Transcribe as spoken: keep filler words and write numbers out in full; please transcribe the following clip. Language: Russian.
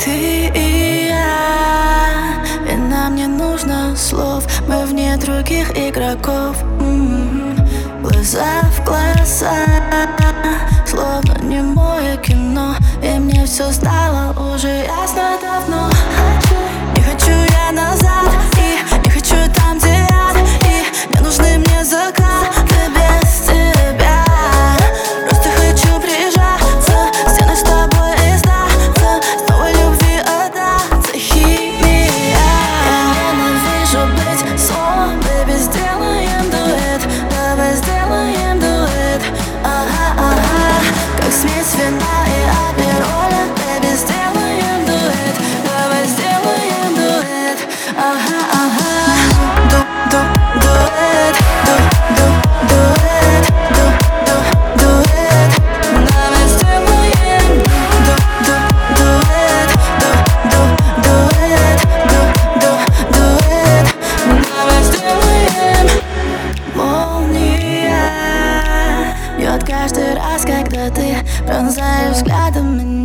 Ты и я, и нам не нужно слов. Мы вне других игроков. М-м-м. Глаза в глаза, словно немое кино. И мне все стало уже ясно давно. Не хочу я назад, и не хочу там, где ад. И не нужны мне закаты без тебя. Просто хочу прижаться, стены с тобой и сдаться. Снова любви отдаться, химия. Я ненавижу быть соло, baby, сделаем дуэт. Давай сделаем дуэт, ага, ага. Как смесь вина и апероля, baby, сделаем дуэт. Давай сделаем дуэт, ага, ага. Ду, ду, дуэт, ду, ду, дуэт, ду, ду, дуэт. Давай сделаем ду, ду, дуэт, ду, ду, дуэт, ду, ду, дуэт. Давай сделаем. Молния бьет каждый раз, когда ты пронзаешь взглядом меня.